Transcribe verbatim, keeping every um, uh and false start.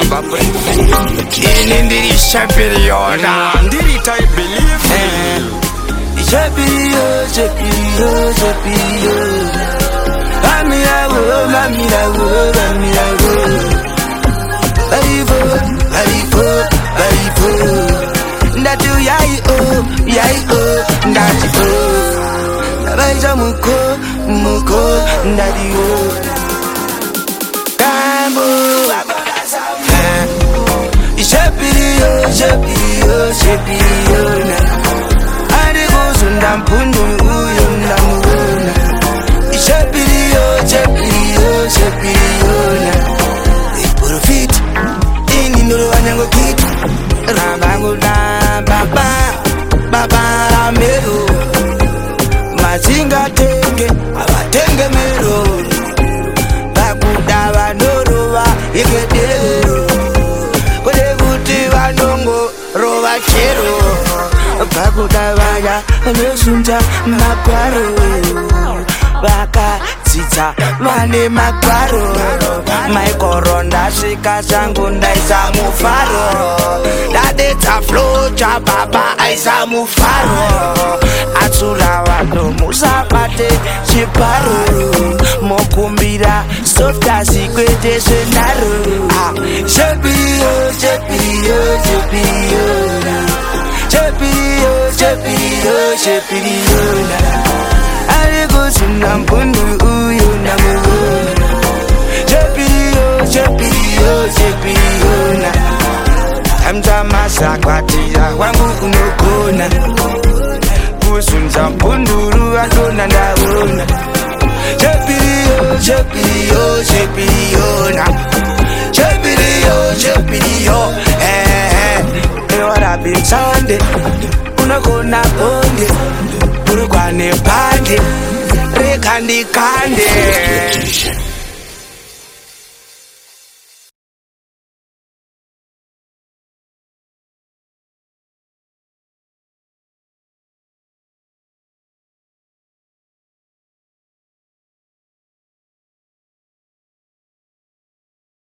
Zimbabwe. Ini ndiri championa, ndiri I believe. Champion, champion, champion. Amirawo, amirawo, amirawo. Barivo, barivo, barivo. Ndatu yai o, yai o, ndatu o. Nabaja muko, muko, ndadi o. Kambo, Shepio, shepio, shepio na. Arigo sunda mpundu uyo ndamuna. Shepio, shepio, shepio na. Profit, ini nuru wanyango kitu. Rabangu na baba, baba amero. Mazinga tenge, abatenge mero. Bakuda wanoro wa igedero. Kode kuti wanongo rova chero. Bakuda waya nesunja makwaro. Baka Zita mane makwaro. Maikoronda shika zangu ndaisa mufaro. Dadeta flow cha baba aisa mufaro. Atsula wano musapate chiparo. Mokumbira softa sikwete senaro. Shepio, shepio, shepio. Shepio, shepio, shepio. Arigo sunda mpundu uyu namuona. Shepio, shepio, shepio na. Amza masakwatira wangu unokona. Kusunza mpunduru adona ndaona. Shepio, shepio, shepio na. Shepio, shepio, eh eh. Ewara binsande, unokona bonge. Urukwane pande, rekandi kande.